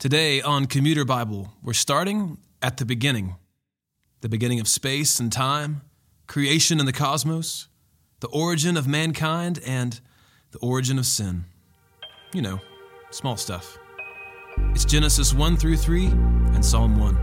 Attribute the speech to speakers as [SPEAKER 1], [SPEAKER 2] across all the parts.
[SPEAKER 1] Today on Commuter Bible, we're starting at the beginning of space and time, creation and the cosmos, the origin of mankind, and the origin of sin. You know, small stuff. It's Genesis 1 through 3 and Psalm 1.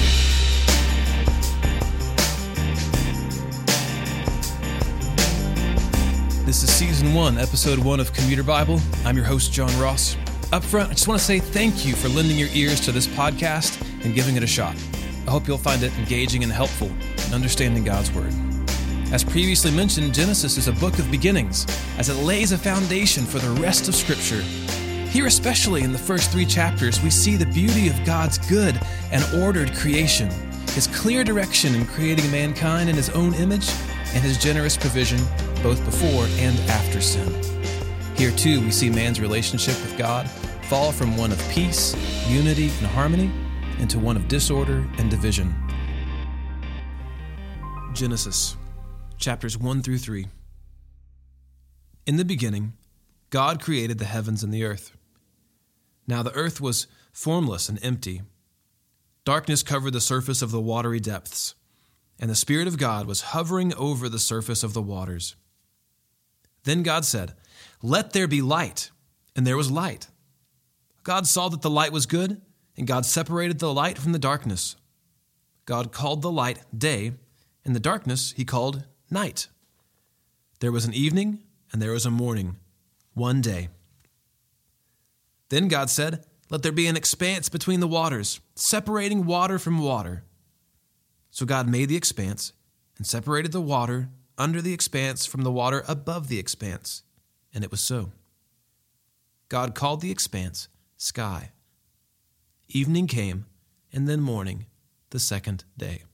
[SPEAKER 1] This is Season 1, Episode 1 of Commuter Bible. I'm your host, John Ross. Up front, I just want to say thank you for lending your ears to this podcast and giving it a shot. I hope you'll find it engaging and helpful in understanding God's Word. As previously mentioned, Genesis is a book of beginnings, as it lays a foundation for the rest of Scripture. Here, especially in the first 3 chapters, we see the beauty of God's good and ordered creation, His clear direction in creating mankind in His own image, and His generous provision both before and after sin. Here, too, we see man's relationship with God fall from one of peace, unity, and harmony into one of disorder and division. Genesis, chapters 1 through 3. In the beginning, God created the heavens and the earth. Now the earth was formless and empty. Darkness covered the surface of the watery depths, and the Spirit of God was hovering over the surface of the waters. Then God said, "Let there be light," and there was light. God saw that the light was good, and God separated the light from the darkness. God called the light day, and the darkness He called night. There was an evening, and there was a morning, one day. Then God said, "Let there be an expanse between the waters, separating water from water." So God made the expanse and separated the water under the expanse from the water above the expanse, and it was so. God called the expanse sky. Evening came, and then morning, the second day.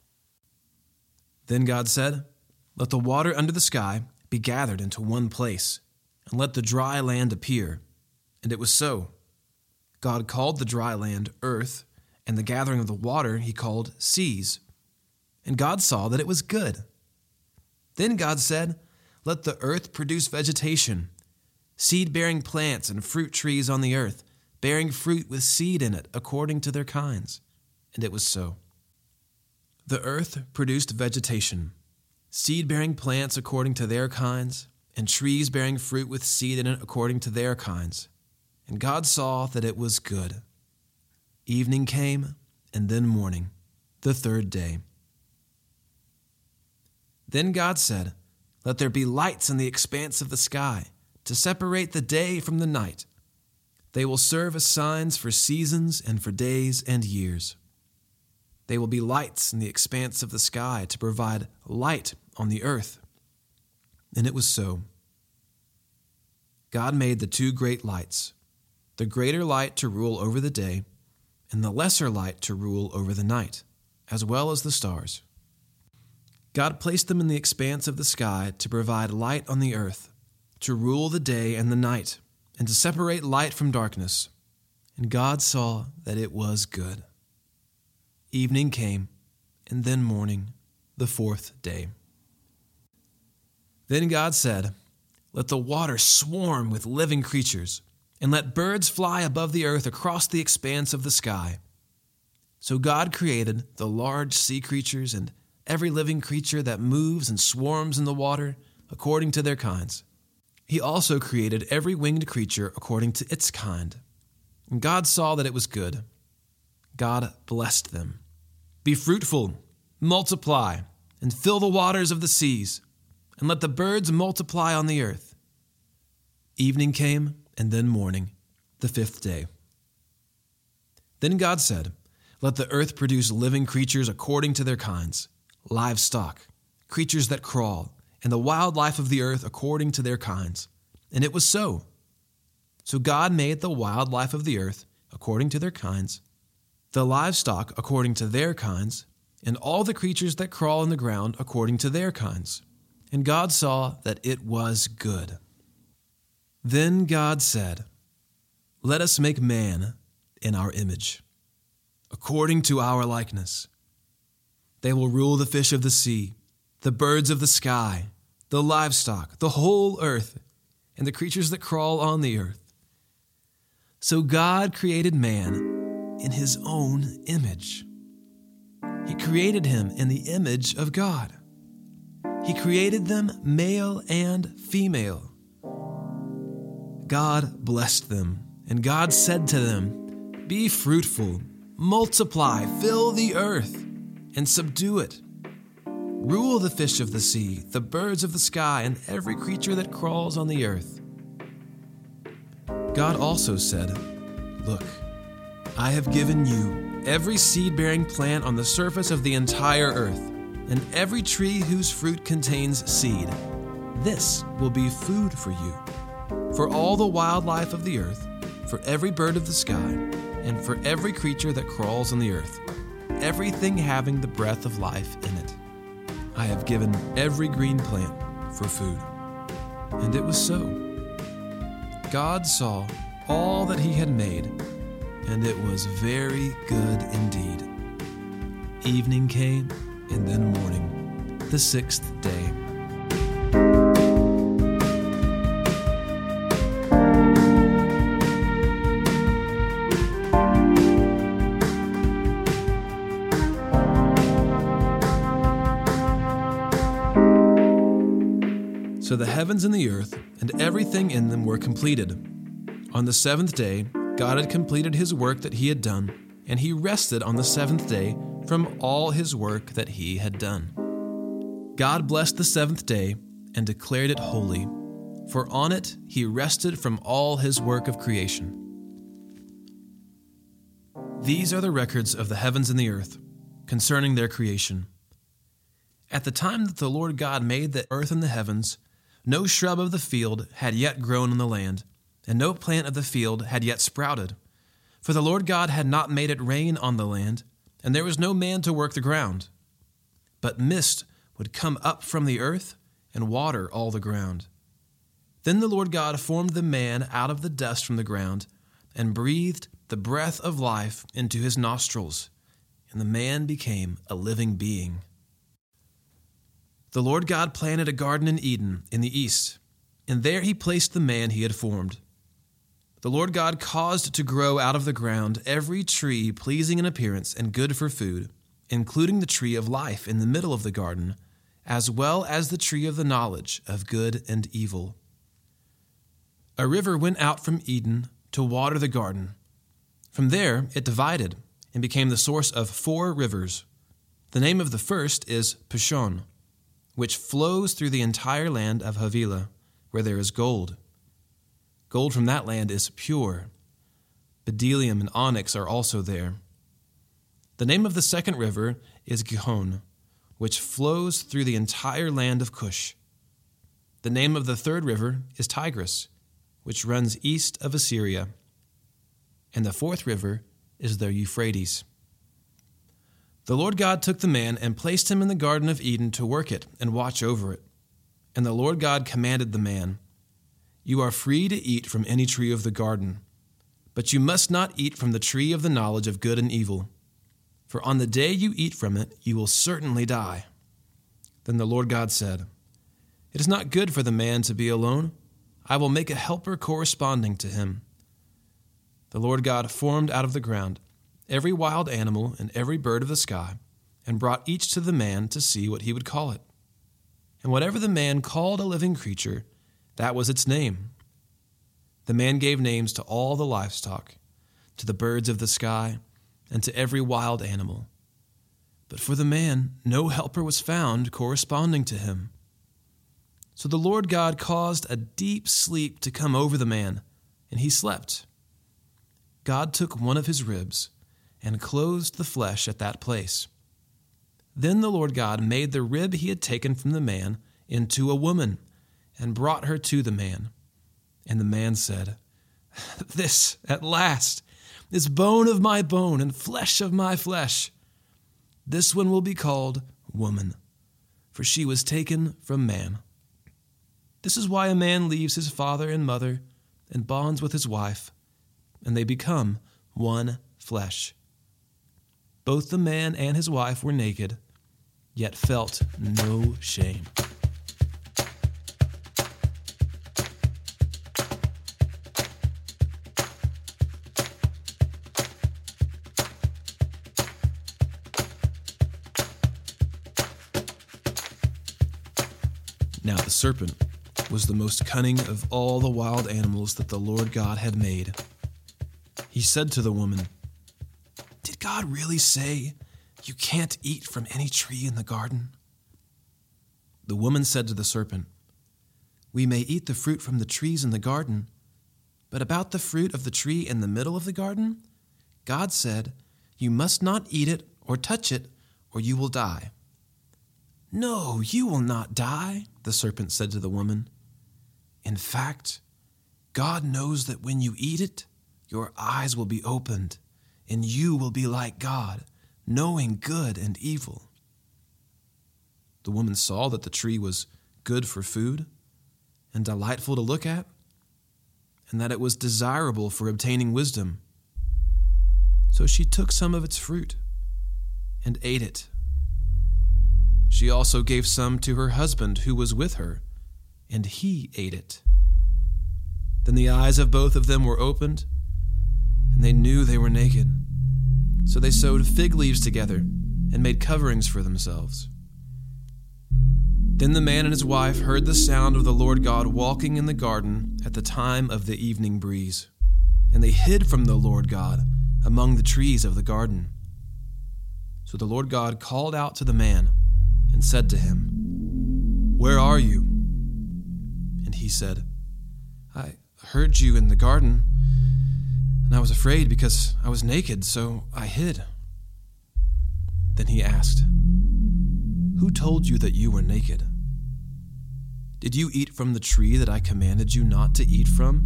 [SPEAKER 1] Then God said, "Let the water under the sky be gathered into one place, and let the dry land appear." And it was so. God called the dry land earth, and the gathering of the water He called seas. And God saw that it was good. Then God said, "Let the earth produce vegetation, seed-bearing plants and fruit trees on the earth, bearing fruit with seed in it according to their kinds." And it was so. The earth produced vegetation, seed-bearing plants according to their kinds, and trees bearing fruit with seed in it according to their kinds. And God saw that it was good. Evening came, and then morning, the third day. Then God said, "Let there be lights in the expanse of the sky, to separate the day from the night. They will serve as signs for seasons and for days and years. They will be lights in the expanse of the sky to provide light on the earth." And it was so. God made the 2 great lights, the greater light to rule over the day, and the lesser light to rule over the night, as well as the stars. God placed them in the expanse of the sky to provide light on the earth, to rule the day and the night, and to separate light from darkness. And God saw that it was good. Evening came, and then morning, the 4th day. Then God said, "Let the water swarm with living creatures, and let birds fly above the earth across the expanse of the sky." So God created the large sea creatures and every living creature that moves and swarms in the water according to their kinds. He also created every winged creature according to its kind. And God saw that it was good. God blessed them. "Be fruitful, multiply, and fill the waters of the seas, and let the birds multiply on the earth." Evening came, and then morning, the 5th day. Then God said, "Let the earth produce living creatures according to their kinds, livestock, creatures that crawl, and the wildlife of the earth according to their kinds." And it was so. So God made the wildlife of the earth according to their kinds, the livestock according to their kinds, and all the creatures that crawl on the ground according to their kinds. And God saw that it was good. Then God said, "Let us make man in our image, according to our likeness. They will rule the fish of the sea, the birds of the sky, the livestock, the whole earth, and the creatures that crawl on the earth." So God created man in his own image. He created him in the image of God. He created them male and female. God blessed them, and God said to them, "Be fruitful, multiply, fill the earth, and subdue it. Rule the fish of the sea, the birds of the sky, and every creature that crawls on the earth." God also said, "Look, I have given you every seed-bearing plant on the surface of the entire earth, and every tree whose fruit contains seed. This will be food for you, for all the wildlife of the earth, for every bird of the sky, and for every creature that crawls on the earth, everything having the breath of life in it. I have given every green plant for food." And it was so. God saw all that he had made, and it was very good indeed. Evening came, and then morning, the sixth day. So the heavens and the earth and everything in them were completed. On the seventh day, God had completed his work that he had done, and he rested on the seventh day from all his work that he had done. God blessed the seventh day and declared it holy, for on it he rested from all his work of creation. These are the records of the heavens and the earth, concerning their creation. At the time that the Lord God made the earth and the heavens, no shrub of the field had yet grown on the land, and no plant of the field had yet sprouted. For the Lord God had not made it rain on the land, and there was no man to work the ground. But mist would come up from the earth and water all the ground. Then the Lord God formed the man out of the dust from the ground, and breathed the breath of life into his nostrils, and the man became a living being. The Lord God planted a garden in Eden in the east, and there he placed the man he had formed. The Lord God caused to grow out of the ground every tree pleasing in appearance and good for food, including the tree of life in the middle of the garden, as well as the tree of the knowledge of good and evil. A river went out from Eden to water the garden. From there it divided and became the source of 4 rivers. The name of the first is Pishon, which flows through the entire land of Havilah, where there is gold. Gold from that land is pure. Bdellium and onyx are also there. The name of the second river is Gihon, which flows through the entire land of Cush. The name of the third river is Tigris, which runs east of Assyria. And the fourth river is the Euphrates. The Lord God took the man and placed him in the Garden of Eden to work it and watch over it. And the Lord God commanded the man, "You are free to eat from any tree of the garden, but you must not eat from the tree of the knowledge of good and evil. For on the day you eat from it, you will certainly die." Then the Lord God said, "It is not good for the man to be alone. I will make a helper corresponding to him." The Lord God formed out of the ground every wild animal and every bird of the sky, and brought each to the man to see what he would call it. And whatever the man called a living creature, that was its name. The man gave names to all the livestock, to the birds of the sky, and to every wild animal. But for the man, no helper was found corresponding to him. So the Lord God caused a deep sleep to come over the man, and he slept. God took one of his ribs and closed the flesh at that place. Then the Lord God made the rib he had taken from the man into a woman, and brought her to the man. And the man said, "This, at last, is bone of my bone and flesh of my flesh. This one will be called woman, for she was taken from man. This is why a man leaves his father and mother and bonds with his wife, and they become one flesh." Both the man and his wife were naked, yet felt no shame. Now the serpent was the most cunning of all the wild animals that the Lord God had made. He said to the woman, "Did God really say you can't eat from any tree in the garden?" The woman said to the serpent, "We may eat the fruit from the trees in the garden, but about the fruit of the tree in the middle of the garden, God said, 'You must not eat it or touch it, or you will die.'" "No, you will not die," the serpent said to the woman. "In fact, God knows that when you eat it, your eyes will be opened, and you will be like God, knowing good and evil." The woman saw that the tree was good for food and delightful to look at, and that it was desirable for obtaining wisdom. So she took some of its fruit and ate it. She also gave some to her husband who was with her, and he ate it. Then the eyes of both of them were opened, and they knew they were naked. So they sewed fig leaves together and made coverings for themselves. Then the man and his wife heard the sound of the Lord God walking in the garden at the time of the evening breeze, and they hid from the Lord God among the trees of the garden. So the Lord God called out to the man and said to him, "Where are you?" And he said, "I heard you in the garden, and I was afraid because I was naked, so I hid." Then he asked, "Who told you that you were naked? Did you eat from the tree that I commanded you not to eat from?"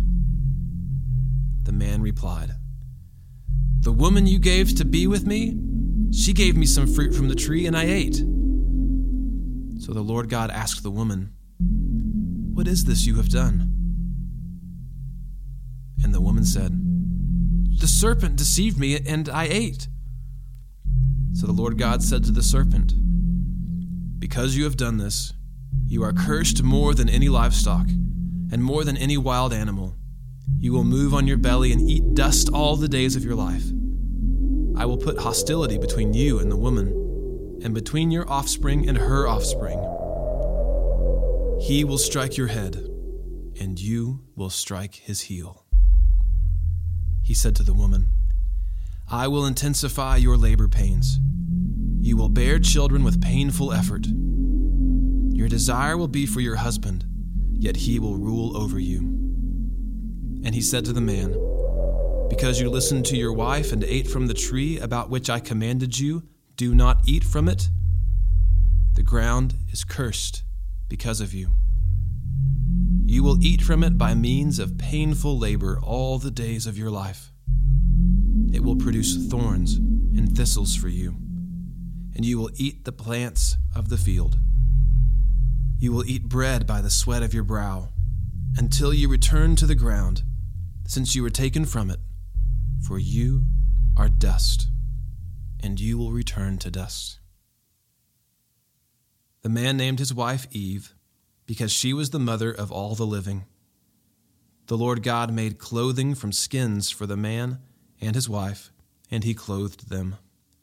[SPEAKER 1] The man replied, "The woman you gave to be with me, she gave me some fruit from the tree, and I ate." So the Lord God asked the woman, "What is this you have done?" And the woman said, "The serpent deceived me, and I ate." So the Lord God said to the serpent, "Because you have done this, you are cursed more than any livestock, and more than any wild animal. You will move on your belly and eat dust all the days of your life. I will put hostility between you and the woman, and between your offspring and her offspring. He will strike your head, and you will strike his heel." He said to the woman, "I will intensify your labor pains. You will bear children with painful effort. Your desire will be for your husband, yet he will rule over you." And he said to the man, "Because you listened to your wife and ate from the tree about which I commanded you, do not eat from it, the ground is cursed because of you. You will eat from it by means of painful labor all the days of your life. It will produce thorns and thistles for you, and you will eat the plants of the field. You will eat bread by the sweat of your brow, until you return to the ground, since you were taken from it, for you are dust, and you will return to dust." The man named his wife Eve, because she was the mother of all the living. The Lord God made clothing from skins for the man and his wife, and he clothed them.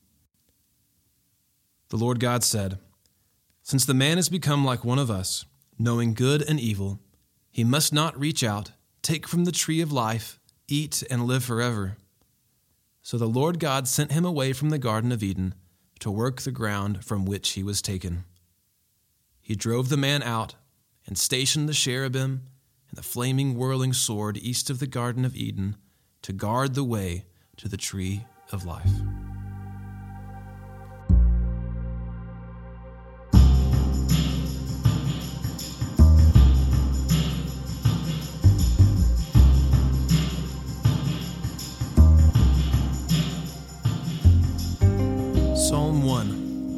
[SPEAKER 1] The Lord God said, "Since the man has become like one of us, knowing good and evil, he must not reach out, take from the tree of life, eat, and live forever." So the Lord God sent him away from the Garden of Eden to work the ground from which he was taken. He drove the man out and stationed the cherubim and the flaming whirling sword east of the Garden of Eden to guard the way to the tree of life. Psalm 1.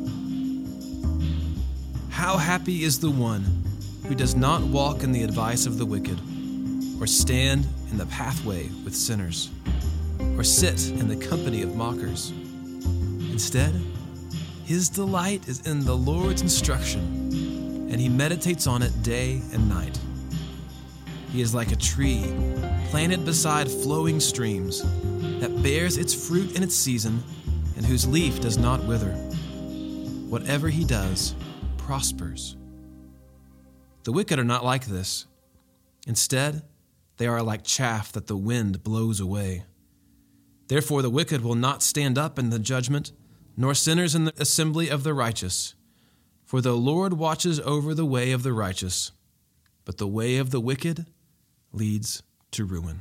[SPEAKER 1] How happy is the one who does not walk in the advice of the wicked, or stand in the pathway with sinners, or sit in the company of mockers. Instead, his delight is in the Lord's instruction, and he meditates on it day and night. He is like a tree planted beside flowing streams that bears its fruit in its season and whose leaf does not wither. Whatever he does prospers. The wicked are not like this. Instead, they are like chaff that the wind blows away. Therefore the wicked will not stand up in the judgment, nor sinners in the assembly of the righteous. For the Lord watches over the way of the righteous, but the way of the wicked leads to ruin.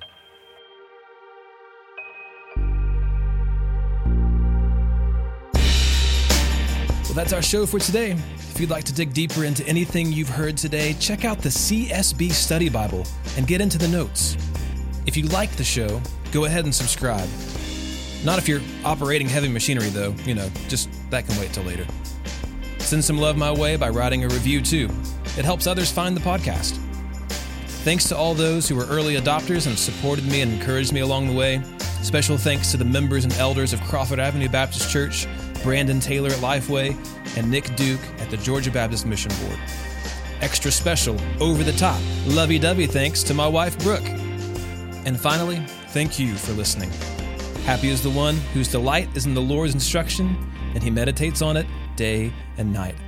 [SPEAKER 1] Well, that's our show for today. If you'd like to dig deeper into anything you've heard today, check out the CSB Study Bible and get into the notes. If you like the show, go ahead and subscribe. Not if you're operating heavy machinery, though. Just that can wait till later. Send some love my way by writing a review, too. It helps others find the podcast. Thanks to all those who were early adopters and supported me and encouraged me along the way. Special thanks to the members and elders of Crawford Avenue Baptist Church, Brandon Taylor at Lifeway, and Nick Duke at the Georgia Baptist Mission Board. Extra special, over-the-top, lovey-dovey thanks to my wife, Brooke. And finally, thank you for listening. Happy is the one whose delight is in the Lord's instruction, and he meditates on it day and night.